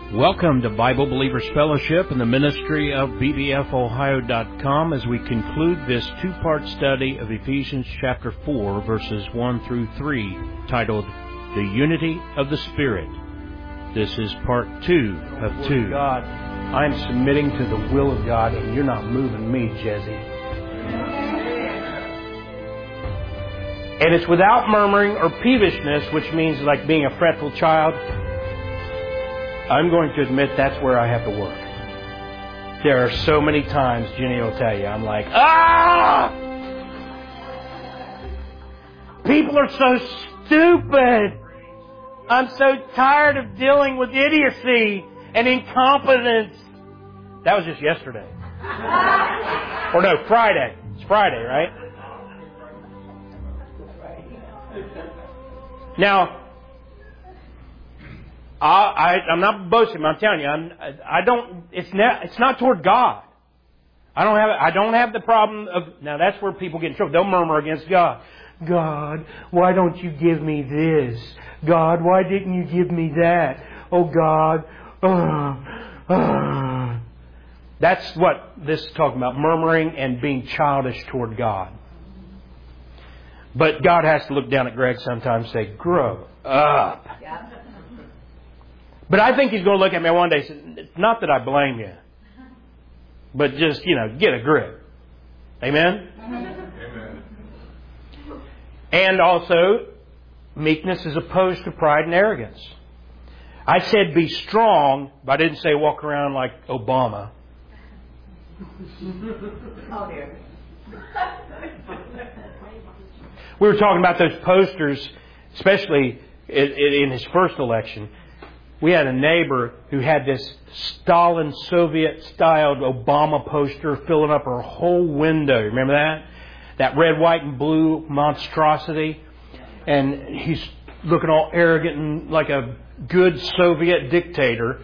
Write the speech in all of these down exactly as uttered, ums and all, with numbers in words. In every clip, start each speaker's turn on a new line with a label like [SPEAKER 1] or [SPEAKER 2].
[SPEAKER 1] Welcome to Bible Believers Fellowship and the ministry of B B F Ohio dot com as we conclude this two-part study of Ephesians chapter four, verses one through three, titled, The Unity of the Spirit. This is part two of
[SPEAKER 2] Word
[SPEAKER 1] two.
[SPEAKER 2] of God, I'm submitting to the will of God, and you're not moving me, Jesse. And it's without murmuring or peevishness, which means like being a fretful child. I'm going to admit that's where I have to work. There are so many times, Jenny will tell you, I'm like, ah! People are so stupid. I'm so tired of dealing with idiocy and incompetence. That was just yesterday. Or no, Friday. It's Friday, right? Now, I, I, I'm not boasting. I'm telling you, I'm, I don't. It's not. It's not toward God. I don't have. I don't have the problem of. Now that's where people get in trouble. They'll murmur against God. God, why don't you give me this? God, why didn't you give me that? Oh God. Uh, uh. That's what this is talking about: murmuring and being childish toward God. But God has to look down at Greg sometimes and say, "Grow up." Yeah. But I think He's going to look at me one day and say, it's not that I blame you, but just, you know, get a grip. Amen? Amen. And also, meekness is opposed to pride and arrogance. I said be strong, but I didn't say walk around like Obama. Oh, dear. We were talking about those posters, especially in his first election. We had a neighbor who had this Stalin Soviet-styled Obama poster filling up her whole window. Remember that? That red, white, and blue monstrosity. And he's looking all arrogant and like a good Soviet dictator.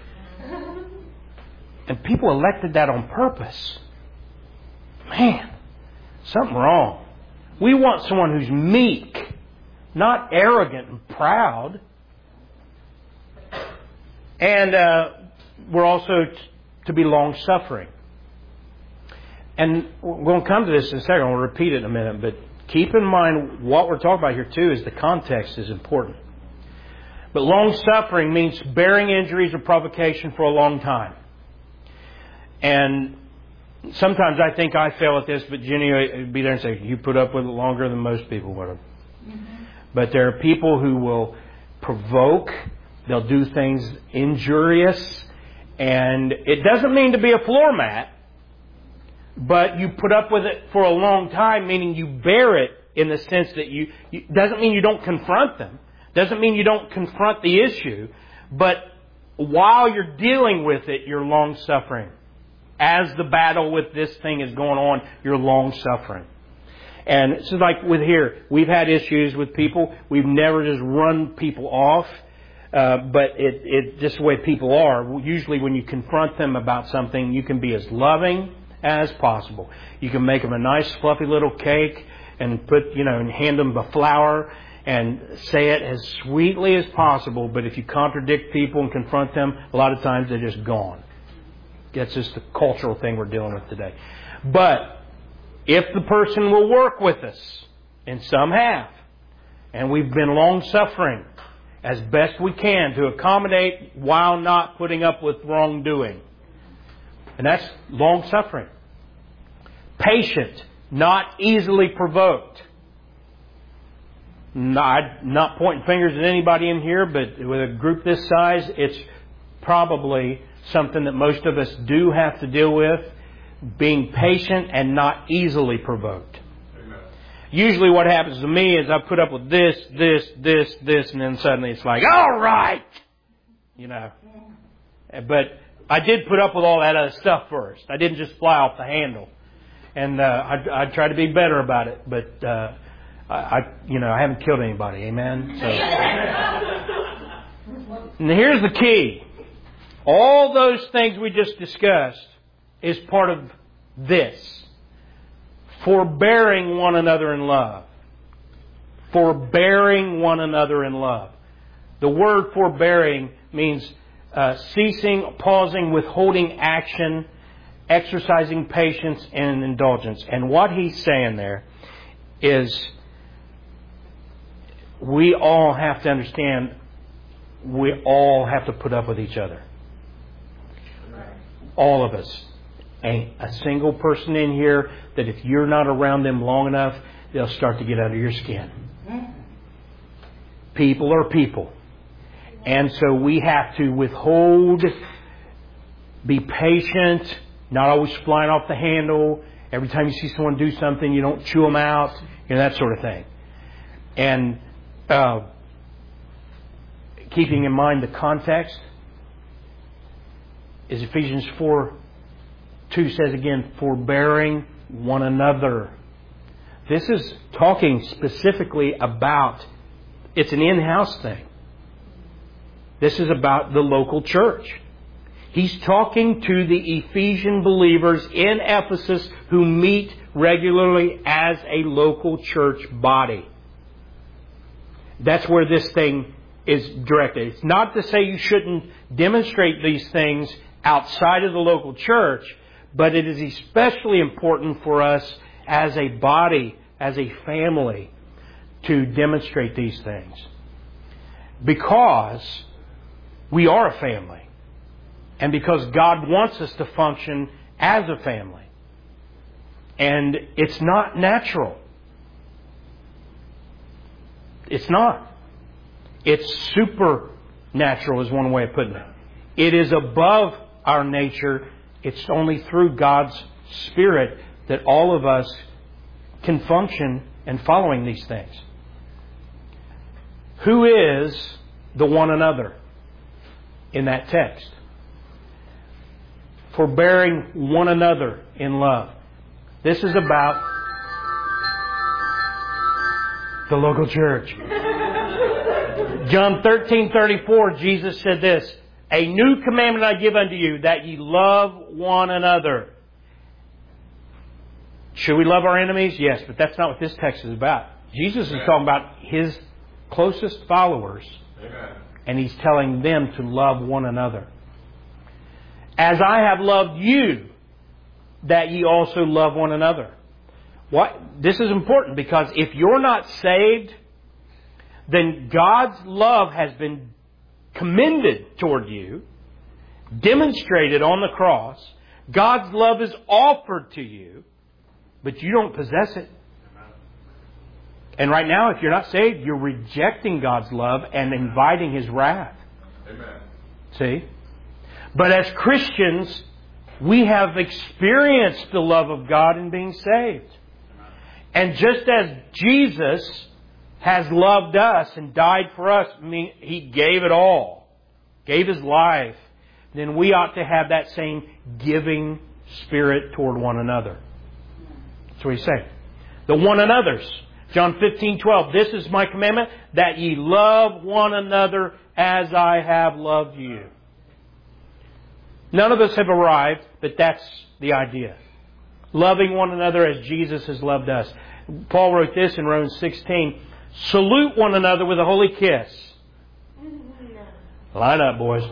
[SPEAKER 2] And people elected that on purpose. Man, something wrong. We want someone who's meek, not arrogant and proud. And uh, we're also t- to be long-suffering. And we're going to come to this in a second. I'll repeat it in a minute. But keep in mind what we're talking about here, too, is the context is important. But long-suffering means bearing injuries or provocation for a long time. And sometimes I think I fail at this, but Jenny would be there and say, you put up with it longer than most people would have. Mm-hmm. But there are people who will provoke. They'll do things injurious. And it doesn't mean to be a floor mat, but you put up with it for a long time, meaning you bear it in the sense that you... you doesn't mean you don't confront them. Doesn't mean you don't confront the issue. But while you're dealing with it, you're long-suffering. As the battle with this thing is going on, you're long-suffering. And it's like with here, we've had issues with people. We've never just run people off. Uh, but it, it just the way people are. Usually when you confront them about something, you can be as loving as possible. You can make them a nice fluffy little cake and put, you know, and hand them the flour and say it as sweetly as possible. But if you contradict people and confront them, a lot of times they're just gone. That's just the cultural thing we're dealing with today. But if the person will work with us, and some have, and we've been long-suffering, as best we can to accommodate while not putting up with wrongdoing. And that's long-suffering. Patient, not easily provoked. Not, not pointing fingers at anybody in here, but with a group this size, it's probably something that most of us do have to deal with. Being patient and not easily provoked. Usually what happens to me is I put up with this, this, this, this, and then suddenly it's like, all right! You know. But I did put up with all that other stuff first. I didn't just fly off the handle. And uh, I, I try to be better about it. But, uh, I, I, you know, I haven't killed anybody. Amen? So. And here's the key. All those things we just discussed is part of this. Forbearing one another in love. Forbearing one another in love. The word forbearing means uh, ceasing, pausing, withholding action, exercising patience and indulgence. And what he's saying there is we all have to understand we all have to put up with each other. All of us. Ain't a single person in here that if you're not around them long enough, they'll start to get under your skin. People are people. And so we have to withhold, be patient, not always flying off the handle. Every time you see someone do something, you don't chew them out, you know, that sort of thing. And uh, keeping in mind the context is Ephesians four two says again, forbearing one another. This is talking specifically about, it's an in-house thing. This is about the local church. He's talking to the Ephesian believers in Ephesus who meet regularly as a local church body. That's where this thing is directed. It's not to say you shouldn't demonstrate these things outside of the local church, but it is especially important for us as a body, as a family, to demonstrate these things. Because we are a family. And because God wants us to function as a family. And it's not natural. It's not. It's supernatural is one way of putting it. It is above our nature. It's only through God's Spirit that all of us can function in following these things. Who is the one another in that text? Forbearing one another in love. This is about the local church. John thirteen thirty-four, Jesus said this, a new commandment I give unto you, that ye love one another. Should we love our enemies? Yes, but that's not what this text is about. Jesus is talking about His closest followers. Amen. And He's telling them to love one another. As I have loved you, that ye also love one another. What? This is important because if you're not saved, then God's love has been commended toward you, demonstrated on the cross. God's love is offered to you, but you don't possess it. And right now, if you're not saved, you're rejecting God's love and inviting His wrath. Amen. See? But as Christians, we have experienced the love of God in being saved. And just as Jesus has loved us and died for us, I mean, He gave it all, gave His life, then we ought to have that same giving spirit toward one another. That's what He's saying. The one another's. John fifteen twelve, this is my commandment, that ye love one another as I have loved you. None of us have arrived, but that's the idea. Loving one another as Jesus has loved us. Paul wrote this in Romans sixteen, salute one another with a holy kiss. Line up, boys.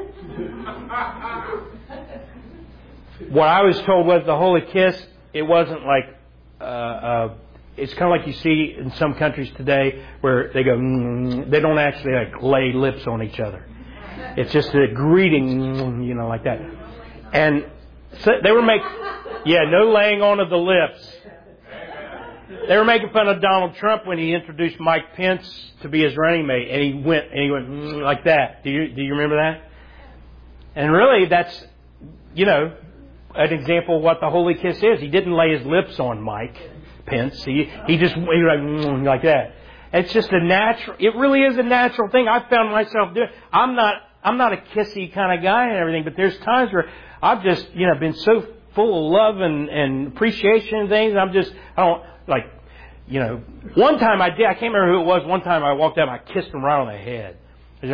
[SPEAKER 2] What I was told was the holy kiss, it wasn't like, uh, uh, it's kind of like you see in some countries today where they go, mm, they don't actually like lay lips on each other. It's just a greeting, you know, like that. And so they were making, yeah, no laying on of the lips. They were making fun of Donald Trump when he introduced Mike Pence to be his running mate, and he went and he went mm, like that. Do you do you remember that? And really, that's, you know, an example of what the holy kiss is. He didn't lay his lips on Mike Pence. He he just he was like mm, like that. It's just a natural. It really is a natural thing. I found myself doing. I'm not. I'm not a kissy kind of guy and everything, but there's times where I've just, you know, been so full of love and, and appreciation and things. I'm just, I don't, like, you know, one time I did, I can't remember who it was, one time I walked up and I kissed him right on the head. You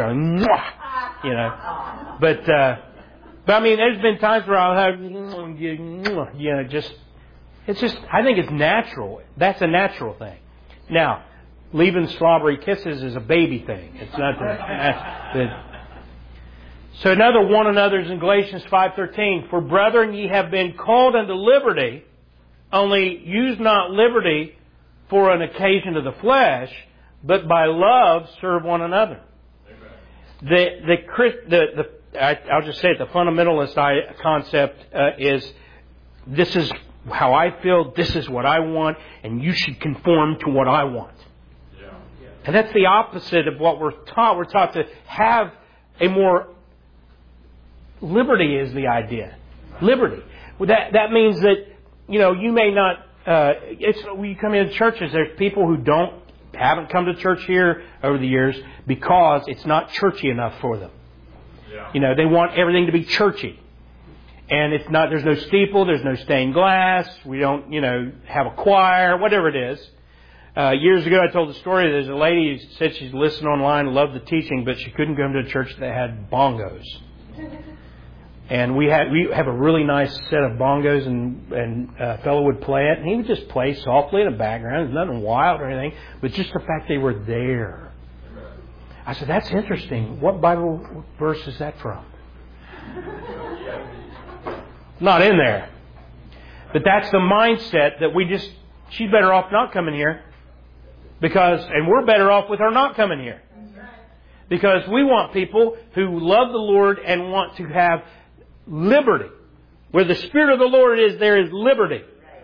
[SPEAKER 2] know, but, uh, but I mean, there's been times where I'll have, you know, just, it's just, I think it's natural. That's a natural thing. Now, leaving slobbery kisses is a baby thing. It's not the, the So another one another's in Galatians five thirteen. For brethren, ye have been called unto liberty, only use not liberty for an occasion of the flesh, but by love serve one another. The the the, the I, I'll just say it. The fundamentalist concept uh, is this is how I feel. This is what I want, and you should conform to what I want. Yeah. Yeah. And that's the opposite of what we're taught. We're taught to have a more liberty is the idea. Liberty. Well, that that means that you know you may not. Uh, it's when you come into churches, there's people who don't haven't come to church here over the years because it's not churchy enough for them. Yeah. You know, they want everything to be churchy. And it's not, there's no steeple, there's no stained glass, we don't, you know, have a choir, whatever it is. Uh, years ago I told the story, there's a lady who said she's listened online, loved the teaching, but she couldn't come to a church that had bongos. And we had we have a really nice set of bongos, and and a fellow would play it, and he would just play softly in the background. There's nothing wild or anything, but just the fact they were there. I said, that's interesting. What Bible verse is that from? Not in there. But that's the mindset that we just, she's better off not coming here. Because, and we're better off with her not coming here. Because we want people who love the Lord and want to have liberty. Where the Spirit of the Lord is, there is liberty.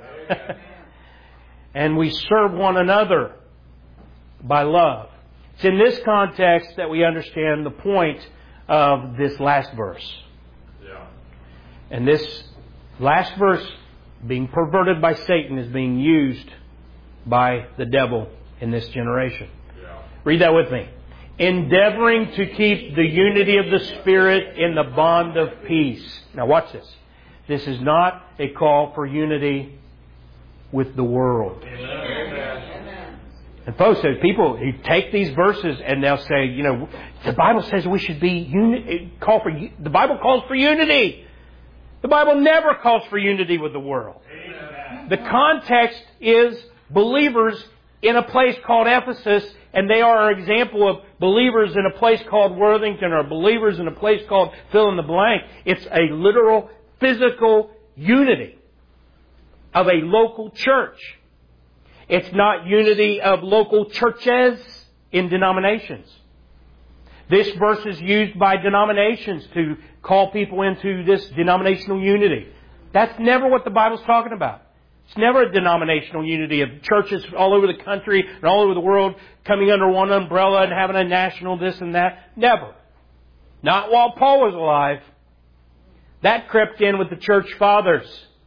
[SPEAKER 2] And we serve one another by love. It's in this context that we understand the point of this last verse. Yeah. And this last verse, being perverted by Satan, is being used by the devil in this generation. Yeah. Read that with me. Endeavoring to keep the unity of the Spirit in the bond of peace. Now watch this. This is not a call for unity with the world. Amen. And folks, there's people who take these verses and they'll say, you know, the Bible says we should be uni- call for the Bible calls for unity. The Bible never calls for unity with the world. Amen. The context is believers in a place called Ephesus, and they are an example of believers in a place called Worthington, or believers in a place called fill in the blank. It's a literal, physical unity of a local church. It's not unity of local churches in denominations. This verse is used by denominations to call people into this denominational unity. That's never what the Bible's talking about. It's never a denominational unity of churches all over the country and all over the world coming under one umbrella and having a national this and that. Never. Not while Paul was alive. That crept in with the church fathers.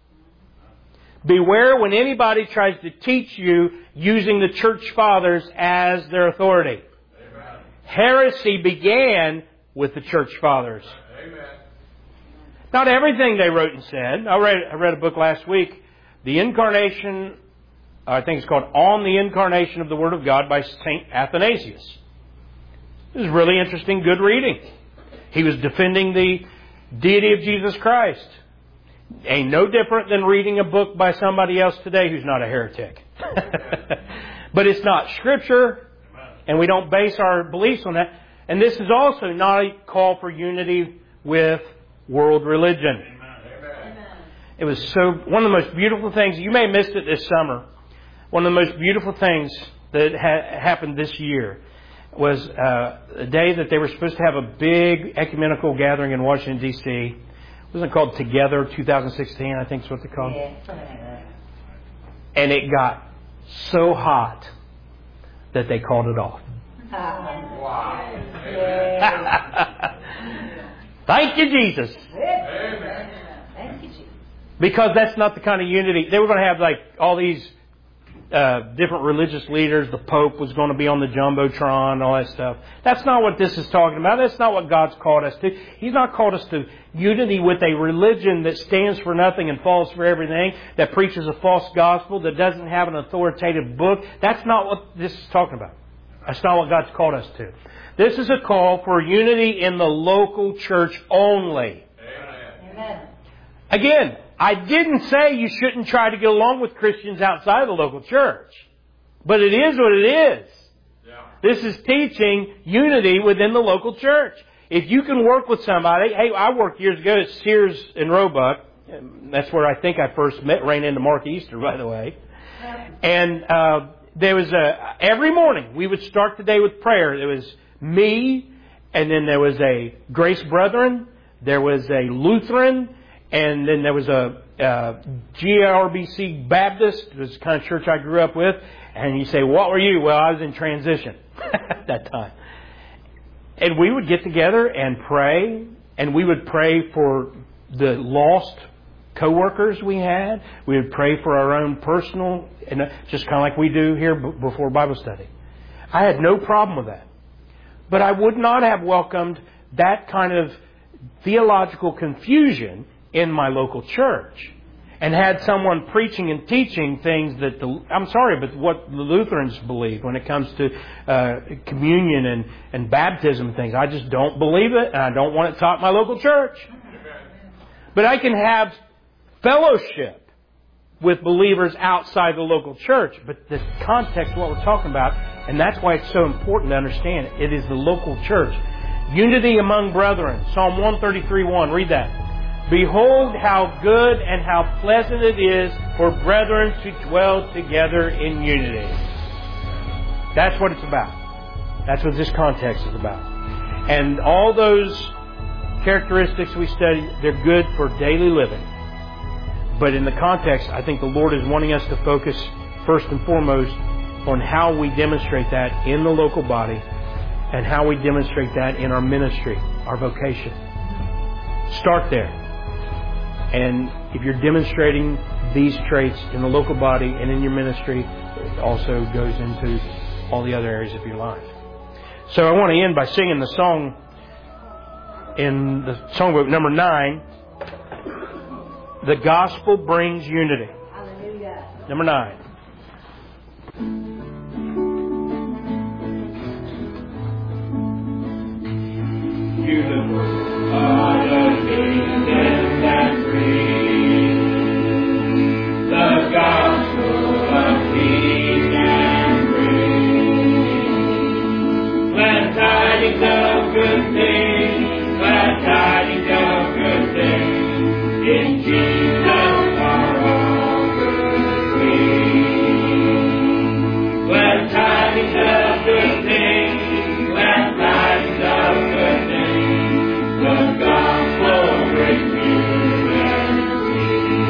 [SPEAKER 2] Beware when anybody tries to teach you using the church fathers as their authority. Amen. Heresy began with the church fathers. Amen. Not everything they wrote and said. I read, I read a book last week. The Incarnation, I think it's called On the Incarnation of the Word of God by Saint Athanasius. It was really interesting, good reading. He was defending the deity of Jesus Christ. Ain't no different than reading a book by somebody else today who's not a heretic. But it's not Scripture, and we don't base our beliefs on that. And this is also not a call for unity with world religion. It was so, one of the most beautiful things, you may have missed it this summer, one of the most beautiful things that ha- happened this year was uh, a day that they were supposed to have a big ecumenical gathering in Washington, D C Wasn't it called Together twenty sixteen, I think is what they called it? Yeah. And it got so hot that they called it off. Wow. Thank you, Jesus. Amen. Thank you, Jesus. Because that's not the kind of unity. They were going to have like all these uh, different religious leaders. The Pope was going to be on the Jumbotron and all that stuff. That's not what this is talking about. That's not what God's called us to. He's not called us to unity with a religion that stands for nothing and falls for everything, that preaches a false gospel, that doesn't have an authoritative book. That's not what this is talking about. That's not what God's called us to. This is a call for unity in the local church only. Amen. Again, I didn't say you shouldn't try to get along with Christians outside of the local church. But it is what it is. Yeah. This is teaching unity within the local church. if you can work with somebody, hey, I worked years ago at Sears in Roebuck. That's where I think I first met, ran into Mark Easter, by the way. And uh, there was a, every morning we would start the day with prayer. There was me, and then there was a Grace Brethren, there was a Lutheran, and then there was a uh, G R B C Baptist. It was the kind of church I grew up with. And you say, what were you? Well, I was in transition at that time. And we would get together and pray, and we would pray for the lost co-workers we had. We would pray for our own personal, and just kind of like we do here before Bible study. I had no problem with that. But I would not have welcomed that kind of theological confusion in my local church. And had someone preaching and teaching things that the, I'm sorry, but what the Lutherans believe when it comes to uh, communion and, and baptism and things. I just don't believe it, and I don't want it taught in my local church. But I can have fellowship with believers outside the local church. But the context of what we're talking about, and that's why it's so important to understand, it is the local church. Unity among brethren. Psalm one thirty-three one. Read that. Behold how good and how pleasant it is for brethren to dwell together in unity. That's what it's about. That's what this context is about. And all those characteristics we studied, they're good for daily living. But in the context, I think the Lord is wanting us to focus first and foremost on how we demonstrate that in the local body and how we demonstrate that in our ministry, our vocation. Start there. And if you're demonstrating these traits in the local body and in your ministry, it also goes into all the other areas of your life. So I want to end by singing the song in the songbook number nine, The Gospel Brings Unity. Hallelujah. Number nine. Beautiful are the kingdoms that free, the gospel of peace and grace. Glad tidings of good things, glad tidings of good things, in Jesus are all good things. Glad tidings of good things, glad tidings of good things. The gospel brings unity.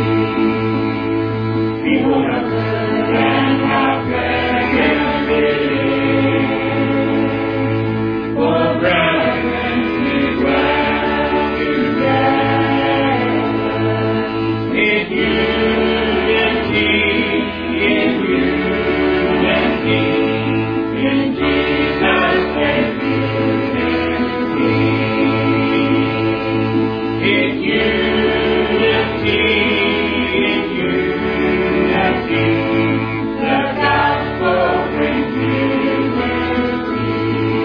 [SPEAKER 2] People have heard and have pleasant it is for brethren to dwell together in unity, in unity, in Jesus and unity. In unity, in unity, the gospel brings unity.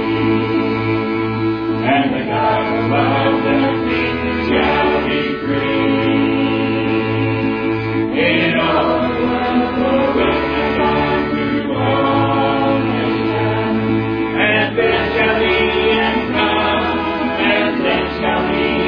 [SPEAKER 2] And the gospel of the kingdom shall be free. In all the world, for witness unto all nations. And then shall be and come, and then shall be.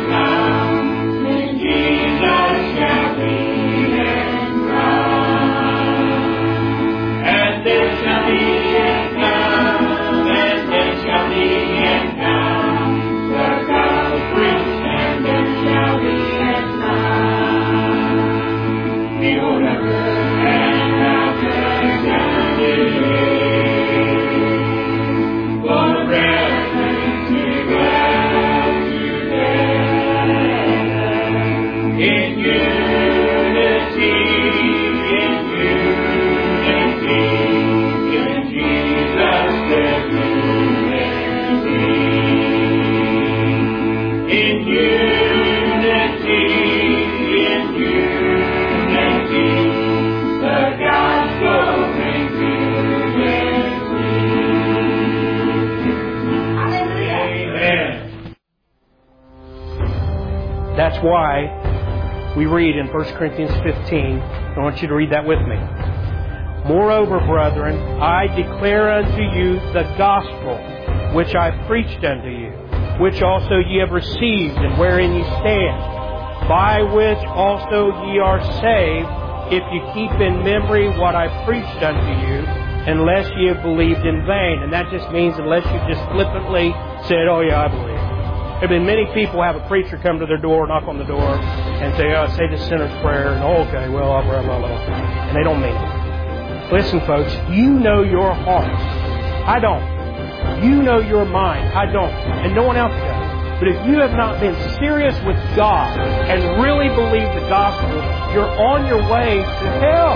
[SPEAKER 2] That's why we read in First Corinthians fifteen, I want you to read that with me. Moreover, brethren, I declare unto you the gospel which I preached unto you, which also ye have received, and wherein ye stand, by which also ye are saved, if ye keep in memory what I preached unto you, unless ye have believed in vain. And that just means unless you just flippantly said, oh yeah, I believe. There have been many people have a preacher come to their door, knock on the door, and say, oh, say the sinner's prayer, and oh, okay, well, blah, blah, blah, blah. And they don't mean it. Listen, folks, you know your heart. I don't. You know your mind. I don't. And no one else does. But if you have not been serious with God and really believe the gospel, you're on your way to hell.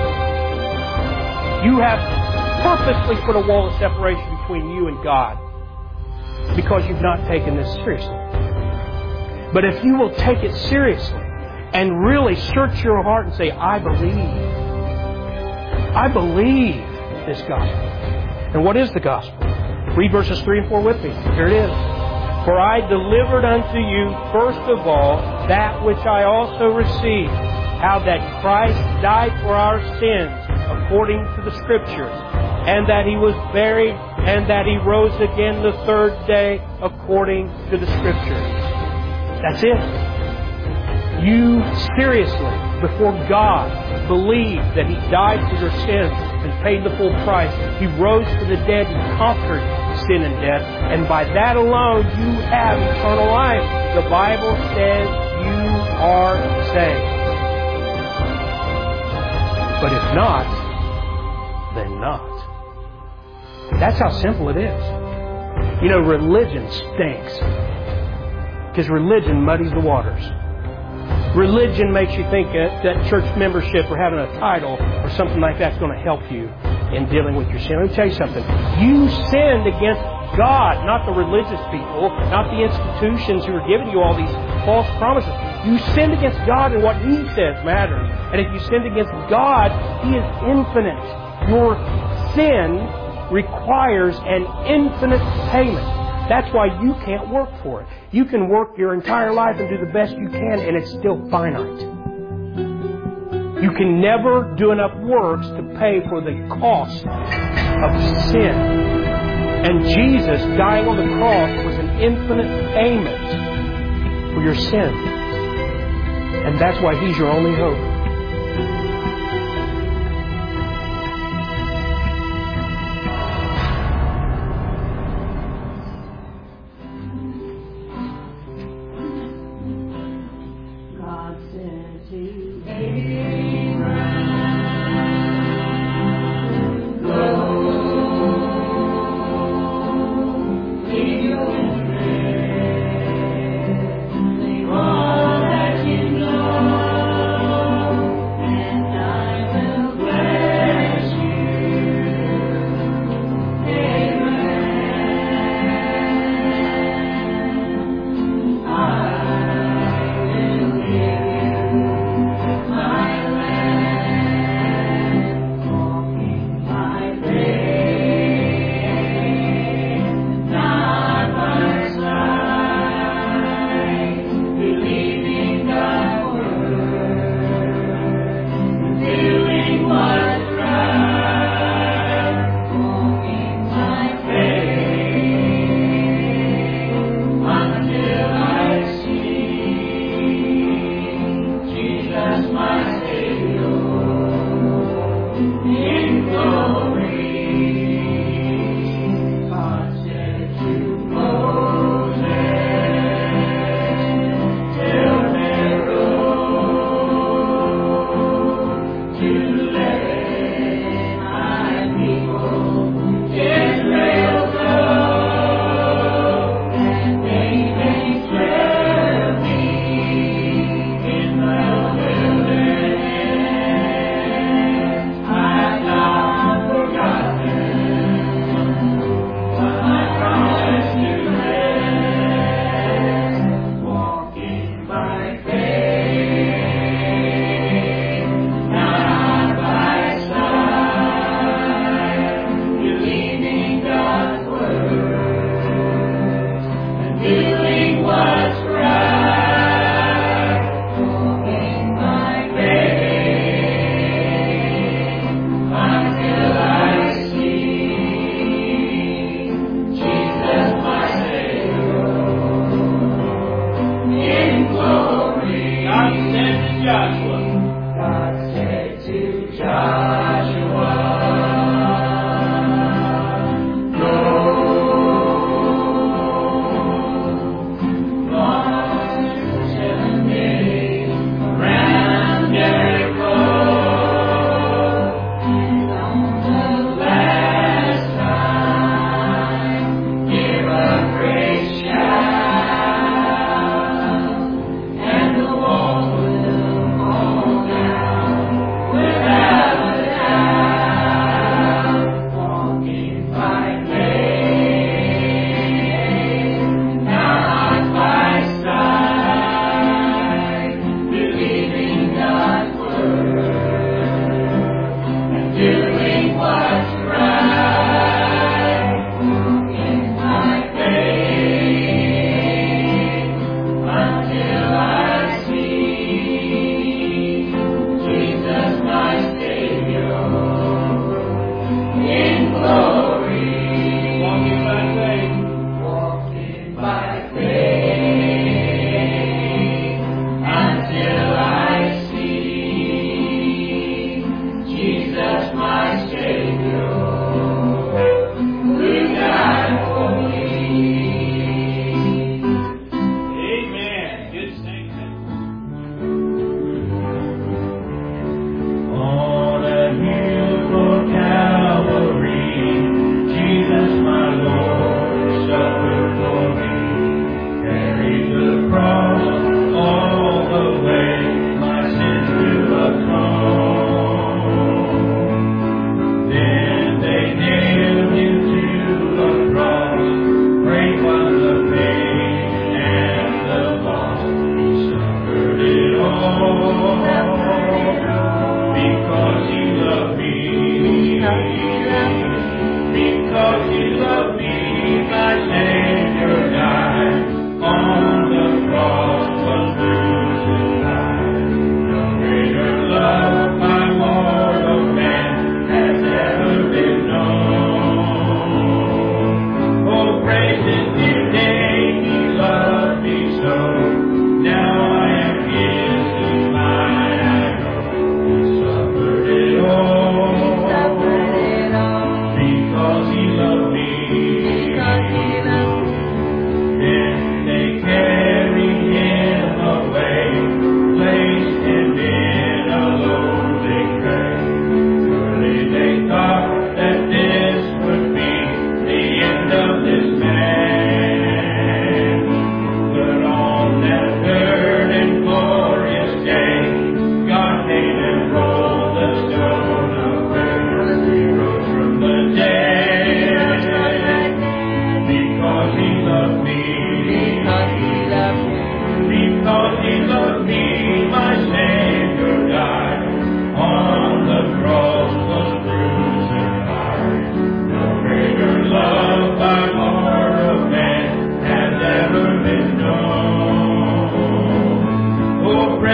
[SPEAKER 2] You have purposely put a wall of separation between you and God because you've not taken this seriously. But if you will take it seriously and really search your heart and say, I believe. I believe this gospel. And what is the gospel? Read verses three and four with me. Here it is. For I delivered unto you first of all that which I also received, how that Christ died for our sins according to the Scriptures, and that He was buried, and that He rose again the third day according to the Scriptures. That's it. You seriously, before God, believe that He died for your sins and paid the full price. He rose from the dead and conquered sin and death. And by that alone, you have eternal life. The Bible says you are saved. But if not, then not. That's how simple it is. You know, religion stinks. Because religion muddies the waters. Religion makes you think that, that church membership or having a title or something like that is going to help you in dealing with your sin. Let me tell you something. You sinned against God, not the religious people, not the institutions who are giving you all these false promises. You sinned against God, and what He says matters. And if you sinned against God, He is infinite. Your sin requires an infinite payment. That's why you can't work for it. You can work your entire life and do the best you can, and it's still finite. You can never do enough works to pay for the cost of sin. And Jesus dying on the cross was an infinite payment for your sin. And that's why He's your only hope.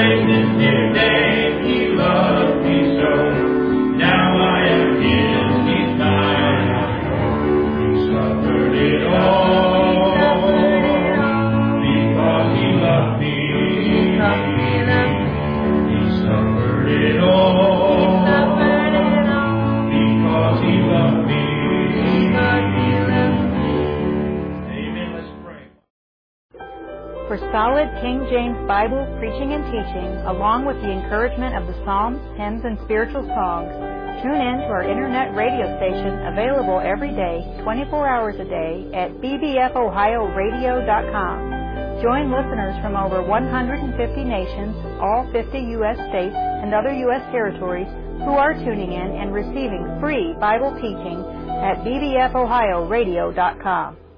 [SPEAKER 3] praise His dear name. He loved me so. Now I am His desire. He suffered it all because He loved me. He suffered it all because He loved me. Amen. Let's pray.
[SPEAKER 4] For solid King James Bible preaching and teaching, along with the encouragement of the Psalms, hymns, and spiritual songs, tune in to our internet radio station available every day, twenty-four hours a day at b b f ohio radio dot com. Join listeners from over one hundred fifty nations, all fifty U S states, and other U S territories who are tuning in and receiving free Bible teaching at b b f ohio radio dot com.